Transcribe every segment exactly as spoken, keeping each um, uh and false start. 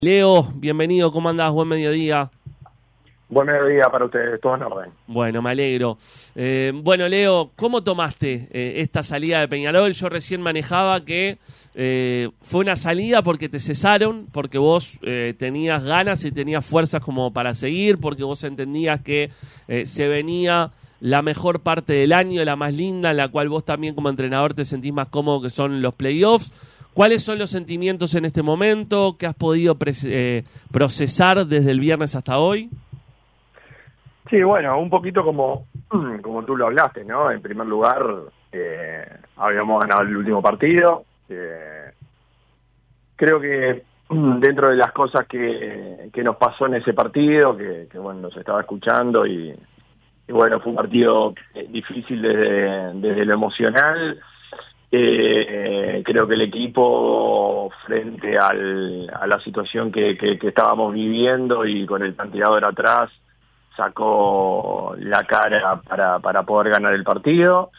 Leo, bienvenido, ¿cómo andás? Buen mediodía. Buen mediodía para ustedes, todo en orden. Bueno, me alegro. Eh, bueno, Leo, ¿cómo tomaste eh, esta salida de Peñarol? Yo recién manejaba que eh, fue una salida porque te cesaron, porque vos eh, tenías ganas y tenías fuerzas como para seguir, porque vos entendías que eh, se venía la mejor parte del año, la más linda, en la cual vos también como entrenador te sentís más cómodo, que son los playoffs. ¿Cuáles son los sentimientos en este momento? ¿Qué has podido eh, procesar desde el viernes hasta hoy? Sí, bueno, un poquito como, como tú lo hablaste, ¿no? En primer lugar, eh, habíamos ganado el último partido. Eh, creo que dentro de las cosas que, que nos pasó en ese partido, que, que bueno, nos estaba escuchando y, y bueno, fue un partido difícil desde, desde lo emocional. Eh, creo que el equipo, frente al, a la situación que, que, que estábamos viviendo y con el tanteador atrás, sacó la cara para, para poder ganar el partido.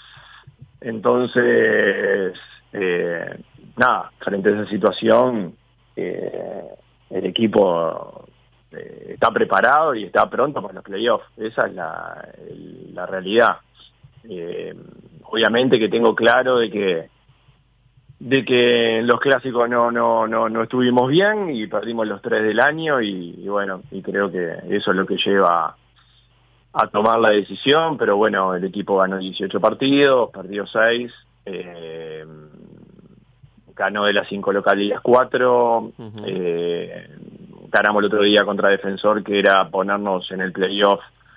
Entonces, eh, nada, frente a esa situación, eh, el equipo eh, está preparado y está pronto para los playoffs. Esa es la, la realidad. Eh, obviamente que tengo claro de que de que en los clásicos no no no no estuvimos bien y perdimos los tres del año y, y bueno, y creo que eso es lo que lleva a tomar la decisión, pero bueno, el equipo ganó dieciocho partidos, perdió seis, eh, ganó de las cinco localías cuatro, uh-huh. eh, ganamos el otro día contra Defensor, que era ponernos en el playoff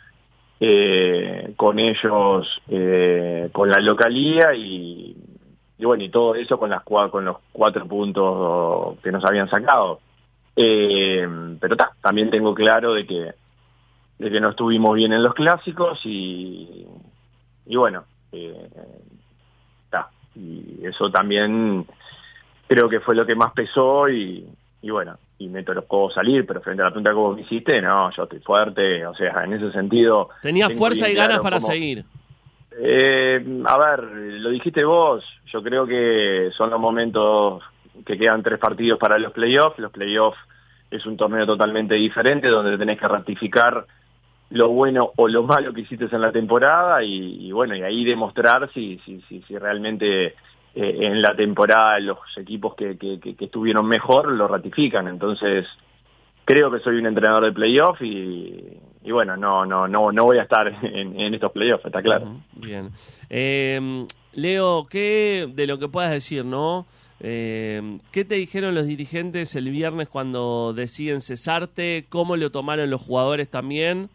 Eh, con ellos, eh, con la localía y, y bueno, y todo eso con las con los cuatro puntos que nos habían sacado. Eh, pero ta, también tengo claro de que de que no estuvimos bien en los clásicos y, y bueno, eh, ta, y eso también creo que fue lo que más pesó y, y bueno, y me tocó salir, pero frente a la pregunta que vos me hiciste, no, yo estoy fuerte, o sea, en ese sentido... Tenía fuerza y claro ganas para cómo, seguir. Eh, a ver, lo dijiste vos, yo creo que son los momentos que quedan tres partidos para los playoffs. Los playoffs es un torneo totalmente diferente, donde tenés que ratificar lo bueno o lo malo que hiciste en la temporada y, y bueno, y ahí demostrar si, si, si, si realmente... Eh, en la temporada los equipos que, que, que, que estuvieron mejor lo ratifican. Entonces creo que soy un entrenador de playoff y, y bueno, no no no no voy a estar en, en estos playoffs, está claro. Uh-huh. Bien. Eh, Leo, ¿qué de lo que puedas decir, no? Eh, ¿Qué te dijeron los dirigentes el viernes cuando deciden cesarte? ¿Cómo lo tomaron los jugadores también?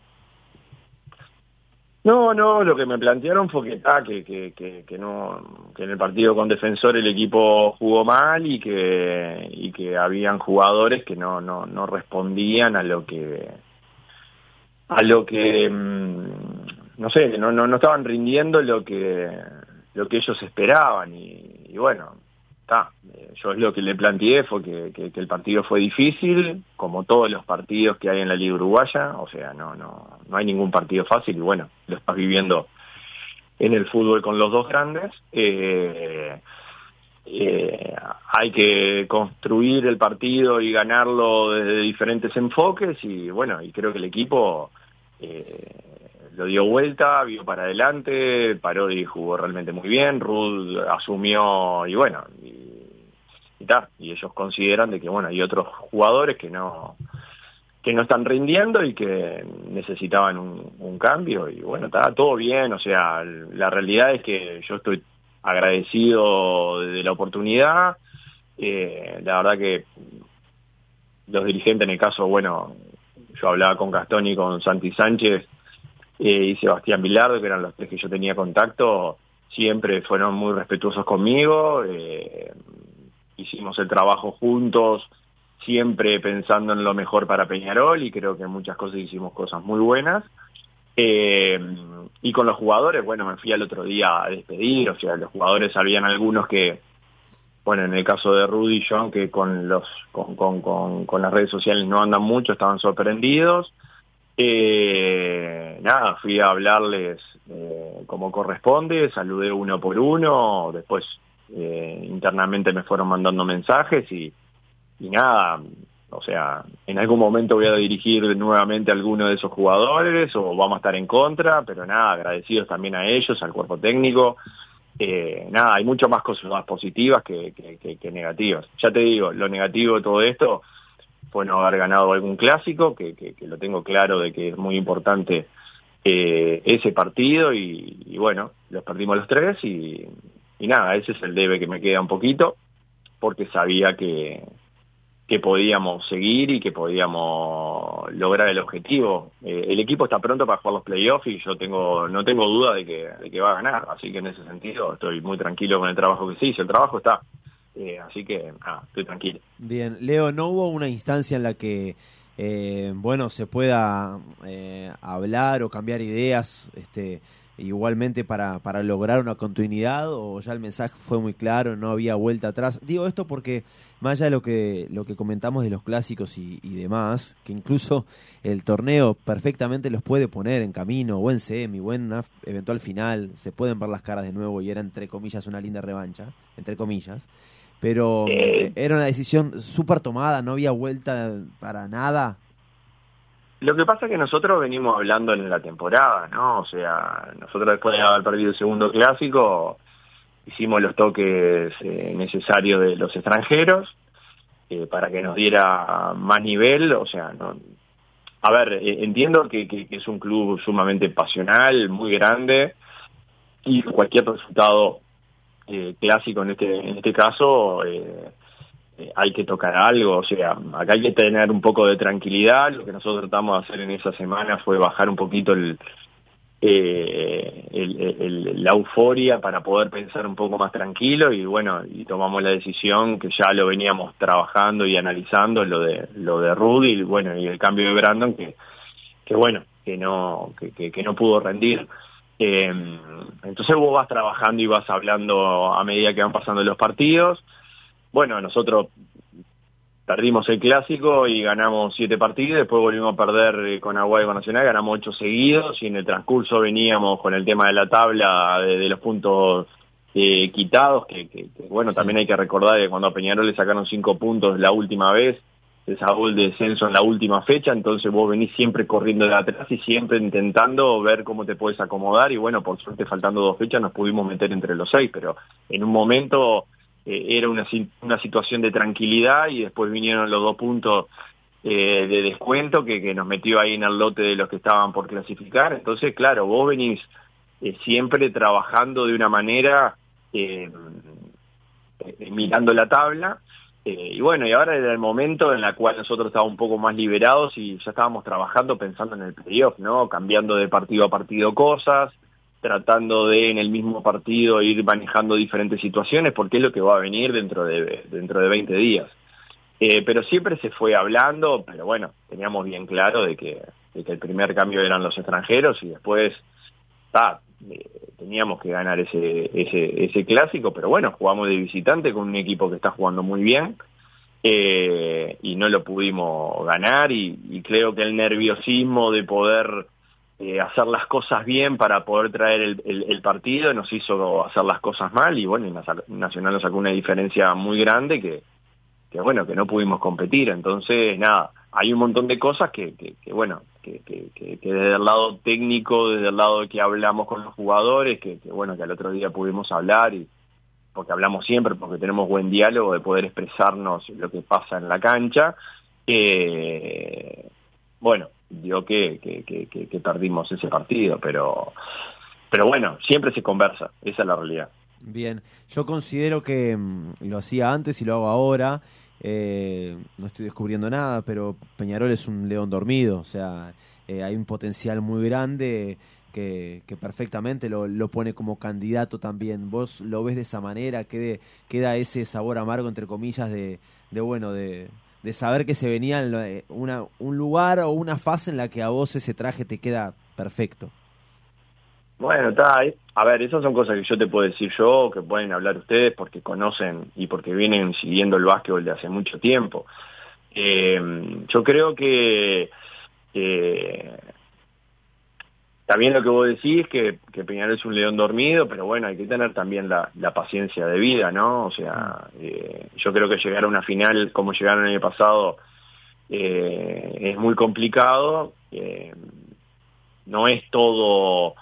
No, no, lo que me plantearon fue que, ah, que, que, que, que no, que en el partido con Defensor el equipo jugó mal y que, y que habían jugadores que no, no, no respondían a lo que, a lo que, no sé, no, no, no estaban rindiendo lo que, lo que ellos esperaban y, y bueno, está. Yo lo que le planteé fue que, que, que el partido fue difícil, como todos los partidos que hay en la Liga Uruguaya, o sea, no, no, no hay ningún partido fácil y bueno, lo estás viviendo en el fútbol con los dos grandes. Eh, eh, hay que construir el partido y ganarlo desde diferentes enfoques y bueno, y creo que el equipo eh, lo dio vuelta, vio para adelante, Parodi jugó realmente muy bien, Rud asumió y bueno, y, y, ta, y ellos consideran de que bueno, hay otros jugadores que no que no están rindiendo y que necesitaban un, un cambio y bueno, está todo bien, o sea, la realidad es que yo estoy agradecido de la oportunidad, eh, la verdad que los dirigentes, en el caso, bueno, yo hablaba con Gastón y con Santi Sánchez eh, y Sebastián Bilardo, que eran los tres que yo tenía contacto, siempre fueron muy respetuosos conmigo, eh, hicimos el trabajo juntos, siempre pensando en lo mejor para Peñarol y creo que en muchas cosas hicimos cosas muy buenas. Eh, y con los jugadores, bueno, me fui al otro día a despedir, o sea, los jugadores habían algunos que, bueno, en el caso de Rudy y John, que con los con, con, con, con las redes sociales no andan mucho, estaban sorprendidos. Eh, nada, fui a hablarles eh, como corresponde, saludé uno por uno, después eh, internamente me fueron mandando mensajes y, y nada, o sea, en algún momento voy a dirigir nuevamente a alguno de esos jugadores o vamos a estar en contra, pero nada, agradecidos también a ellos, al cuerpo técnico. Eh, nada, hay mucho más cosas más positivas que, que, que, que negativas. Ya te digo, lo negativo de todo esto fue no haber ganado algún clásico, que, que, que lo tengo claro de que es muy importante eh, ese partido y, y bueno, los perdimos los tres y, y nada, ese es el debe que me queda un poquito, porque sabía que, que podíamos seguir y que podíamos lograr el objetivo. Eh, el equipo está pronto para jugar los playoffs y yo tengo no tengo duda de que, de que va a ganar, así que en ese sentido estoy muy tranquilo con el trabajo que se hizo, el trabajo está, eh, así que ah, estoy tranquilo. Bien, Leo, ¿no hubo una instancia en la que eh, bueno, se pueda eh, hablar o cambiar ideas este igualmente para, para lograr una continuidad, o ya el mensaje fue muy claro, no había vuelta atrás? Digo esto porque más allá de lo que, lo que comentamos de los clásicos y, y demás, que incluso el torneo perfectamente los puede poner en camino, o en semi, o en una eventual final, se pueden ver las caras de nuevo y era entre comillas una linda revancha, entre comillas, pero eh, era una decisión súper tomada, no había vuelta para nada. Lo que pasa es que nosotros venimos hablando en la temporada, ¿no? O sea, nosotros después de haber perdido el segundo clásico, hicimos los toques eh, necesarios de los extranjeros eh, para que nos diera más nivel. O sea, no, a ver, eh, entiendo que, que, que es un club sumamente pasional, muy grande, y cualquier resultado eh, clásico en este, en este caso... Eh, hay que tocar algo, o sea, acá hay que tener un poco de tranquilidad. Lo que nosotros tratamos de hacer en esa semana fue bajar un poquito el, eh, el, el, la euforia para poder pensar un poco más tranquilo y bueno, y tomamos la decisión que ya lo veníamos trabajando y analizando, lo de lo de Rudy y bueno, y el cambio de Brandon que, que bueno, que no, que, que, que no pudo rendir. Eh, entonces vos vas trabajando y vas hablando a medida que van pasando los partidos. Bueno, nosotros perdimos el clásico y ganamos siete partidos, después volvimos a perder con Aguada y con Nacional, ganamos ocho seguidos y en el transcurso veníamos con el tema de la tabla de, de los puntos eh, quitados, que, que, que bueno, sí. También hay que recordar que cuando a Peñarol le sacaron cinco puntos la última vez, se sacó el descenso en la última fecha, entonces vos venís siempre corriendo de atrás y siempre intentando ver cómo te puedes acomodar y bueno, por suerte faltando dos fechas nos pudimos meter entre los seis, pero en un momento... Eh, era una, una situación de tranquilidad y después vinieron los dos puntos eh, de descuento que, que nos metió ahí en el lote de los que estaban por clasificar. Entonces, claro, vos venís eh, siempre trabajando de una manera eh, eh, mirando la tabla eh, y bueno, y ahora era el momento en el cual nosotros estábamos un poco más liberados y ya estábamos trabajando pensando en el playoff, ¿no? Cambiando de partido a partido cosas, tratando de en el mismo partido ir manejando diferentes situaciones porque es lo que va a venir dentro de dentro de veinte días. Eh, pero siempre se fue hablando, pero bueno, teníamos bien claro de que, de que el primer cambio eran los extranjeros y después ah, eh, teníamos que ganar ese, ese, ese clásico, pero bueno, jugamos de visitante con un equipo que está jugando muy bien eh, y no lo pudimos ganar y, y creo que el nerviosismo de poder... Eh, hacer las cosas bien para poder traer el, el, el partido nos hizo hacer las cosas mal y bueno, y Nacional nos sacó una diferencia muy grande que, que bueno, que no pudimos competir. Entonces nada, hay un montón de cosas que, que, que bueno, que, que, que, que desde el lado técnico, desde el lado de que hablamos con los jugadores, que, que bueno, que al otro día pudimos hablar y porque hablamos siempre, porque tenemos buen diálogo de poder expresarnos lo que pasa en la cancha, eh, bueno, dio que, que, que, que perdimos ese partido, pero pero bueno, siempre se conversa, esa es la realidad. Bien, yo considero que mmm, lo hacía antes y lo hago ahora, eh, no estoy descubriendo nada, pero Peñarol es un león dormido, o sea, eh, hay un potencial muy grande que, que perfectamente lo, lo pone como candidato también. ¿Vos lo ves de esa manera? ¿Quede, queda ese sabor amargo, entre comillas, de, de bueno, de... de saber que se venía una, un lugar o una fase en la que a vos ese traje te queda perfecto? Bueno, está ahí. A ver, esas son cosas que yo te puedo decir yo, que pueden hablar ustedes porque conocen y porque vienen siguiendo el básquetbol de hace mucho tiempo. Eh, yo creo que eh, también lo que vos decís, que, que Peñarol es un león dormido, pero bueno, hay que tener también la, la paciencia de vida, ¿no? O sea, eh, yo creo que llegar a una final como llegaron el año pasado eh, es muy complicado, eh, no es todo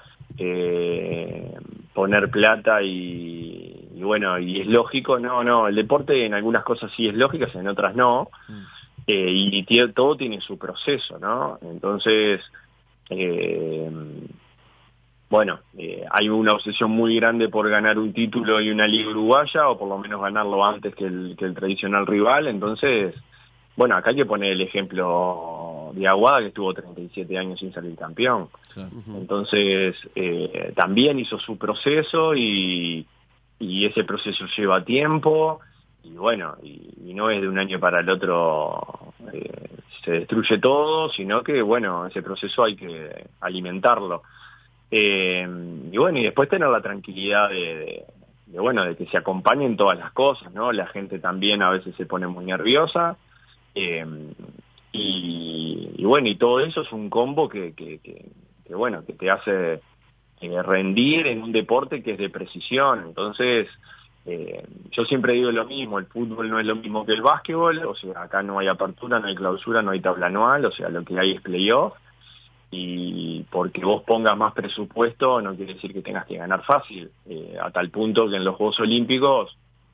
eh, poner plata y, y bueno, y es lógico, no, no, el deporte en algunas cosas sí es lógico, en otras no, eh, y tiene, todo tiene su proceso, ¿no? Entonces, eh, bueno, eh, hay una obsesión muy grande por ganar un título y una liga uruguaya, o por lo menos ganarlo antes que el, que el tradicional rival. Entonces, bueno, acá hay que poner el ejemplo de Aguada, que estuvo treinta y siete años sin salir campeón. Claro. Entonces, eh, también hizo su proceso y, y ese proceso lleva tiempo, y bueno, y, y no es de un año para el otro eh, se destruye todo, sino que, bueno, ese proceso hay que alimentarlo. Eh, y bueno, y después tener la tranquilidad de, de, de, bueno, de que se acompañen todas las cosas, ¿no? La gente también a veces se pone muy nerviosa, eh, y, y bueno, y todo eso es un combo que, que, que, que bueno, que te hace eh, rendir en un deporte que es de precisión. Entonces, eh, yo siempre digo lo mismo, el fútbol no es lo mismo que el básquetbol, o sea, acá no hay apertura, no hay clausura, no hay tabla anual, o sea, lo que hay es playoff. Y porque vos pongas más presupuesto no quiere decir que tengas que ganar fácil, eh, a tal punto que en los Juegos Olímpicos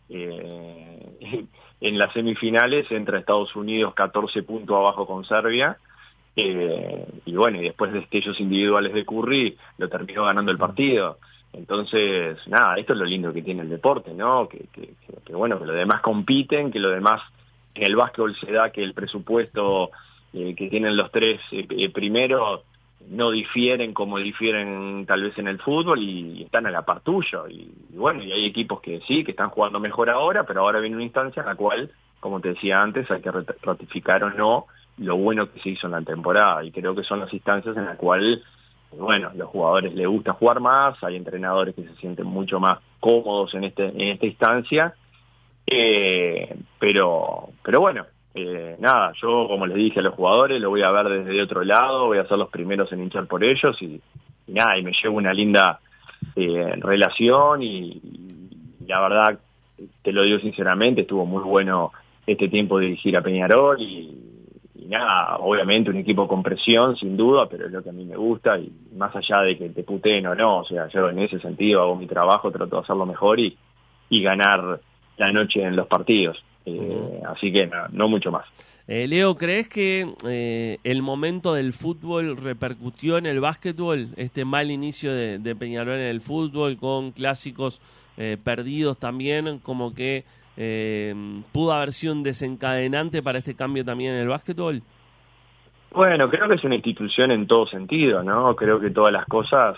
eh, en las semifinales entra Estados Unidos catorce puntos abajo con Serbia, eh, y bueno, y después de destellos individuales de Curry lo terminó ganando el partido. Entonces, nada, esto es lo lindo que tiene el deporte, ¿no? Que, que, que, que bueno, que los demás compiten, que lo demás en el básquetbol se da que el presupuesto Eh, que tienen los tres eh, eh, primeros no difieren como difieren tal vez en el fútbol, y, y están a la par tuyo, y, y bueno, y hay equipos que sí, que están jugando mejor ahora, pero ahora viene una instancia en la cual, como te decía antes, hay que ratificar o no lo bueno que se hizo en la temporada, y creo que son las instancias en las cuales, bueno, los jugadores les gusta jugar más, hay entrenadores que se sienten mucho más cómodos en este en esta instancia, eh, pero pero bueno, Eh, nada, yo como les dije a los jugadores, lo voy a ver desde otro lado, voy a ser los primeros en hinchar por ellos, y, y nada, y me llevo una linda eh, relación, y, y la verdad, te lo digo sinceramente, estuvo muy bueno este tiempo de dirigir a Peñarol, y, y nada, obviamente un equipo con presión, sin duda, pero es lo que a mí me gusta, y más allá de que te puteen o no, o sea, yo en ese sentido hago mi trabajo, trato de hacerlo mejor y, y ganar la noche en los partidos. Eh, uh-huh. Así que no, no mucho más. Eh, Leo, ¿crees que eh, el momento del fútbol repercutió en el básquetbol? Este mal inicio de, de Peñarol en el fútbol, con clásicos eh, perdidos también, como que eh, pudo haber sido un desencadenante para este cambio también en el básquetbol. Bueno, creo que es una institución en todo sentido, ¿no? Creo que todas las cosas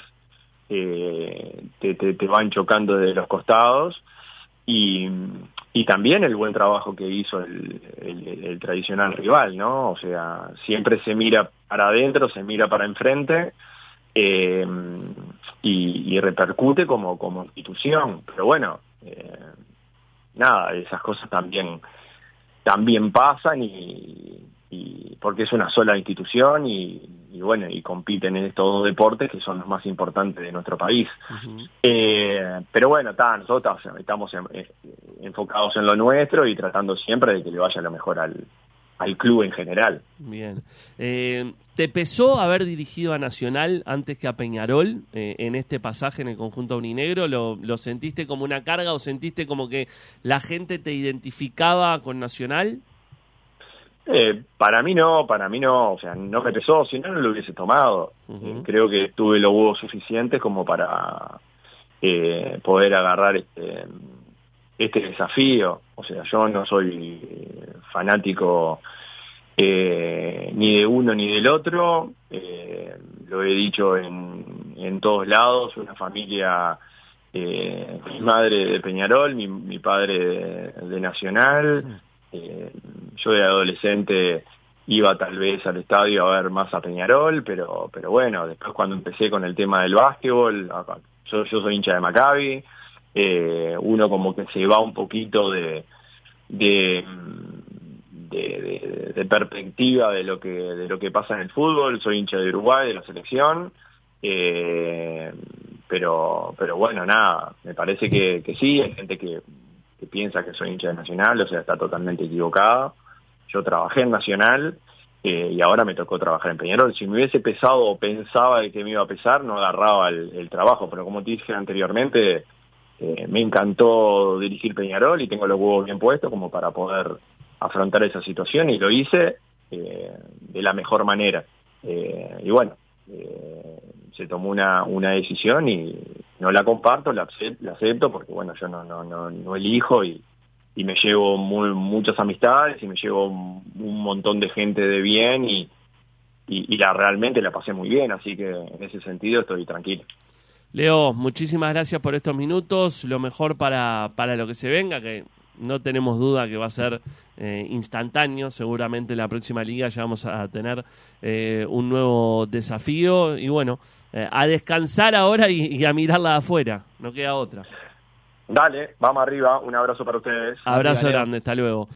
eh, te, te, te van chocando de los costados, y y también el buen trabajo que hizo el, el, el tradicional rival, ¿no? O sea, siempre se mira para adentro, se mira para enfrente, eh, y, y repercute como, como institución. Pero bueno, eh, nada, esas cosas también, también pasan, y, y porque es una sola institución, y, y bueno, y compiten en estos dos deportes que son los más importantes de nuestro país. Uh-huh. eh, pero bueno, ta, nosotros estamos en, eh, enfocados en lo nuestro y tratando siempre de que le vaya lo mejor al, al club en general. Bien. Eh, ¿Te pesó haber dirigido a Nacional antes que a Peñarol eh, en este pasaje en el conjunto aurinegro? ¿Lo, ¿Lo sentiste como una carga o sentiste como que la gente te identificaba con Nacional? Eh, para mí no, para mí no, o sea, no me pesó, si no, no lo hubiese tomado. Uh-huh. Eh, creo que tuve los huevos suficientes como para eh, poder agarrar este, este desafío. O sea, yo no soy fanático eh, ni de uno ni del otro, eh, lo he dicho en, en todos lados, una familia, eh, mi madre de Peñarol, mi, mi padre de, de Nacional. Uh-huh. Eh, yo de adolescente iba tal vez al estadio a ver más a Peñarol, pero pero bueno, después cuando empecé con el tema del básquetbol, yo, yo soy hincha de Maccabi, eh, uno como que se va un poquito de de, de, de de perspectiva de lo que de lo que pasa en el fútbol. Soy hincha de Uruguay, de la selección, eh, pero pero bueno, nada, me parece que, que sí, hay gente que que piensa que soy hincha de Nacional, o sea, está totalmente equivocada. Yo trabajé en Nacional, eh, y ahora me tocó trabajar en Peñarol. Si me hubiese pesado o pensaba de que me iba a pesar, no agarraba el, el trabajo, pero como te dije anteriormente, eh, me encantó dirigir Peñarol y tengo los huevos bien puestos como para poder afrontar esa situación, y lo hice eh, de la mejor manera. Eh, y bueno, eh, se tomó una, una decisión y no la comparto, la acepto, la acepto porque bueno, yo no, no, no, no elijo, y, y me llevo muy, muchas amistades y me llevo un, un montón de gente de bien, y, y, y la realmente la pasé muy bien, así que en ese sentido estoy tranquilo. Leo, muchísimas gracias por estos minutos, lo mejor para, para lo que se venga, que no tenemos duda que va a ser eh, instantáneo. Seguramente en la próxima liga ya vamos a tener eh, un nuevo desafío, y bueno, eh, a descansar ahora y, y a mirarla de afuera, no queda otra. Dale, vamos arriba, un abrazo para ustedes. Abrazo grande, hasta luego.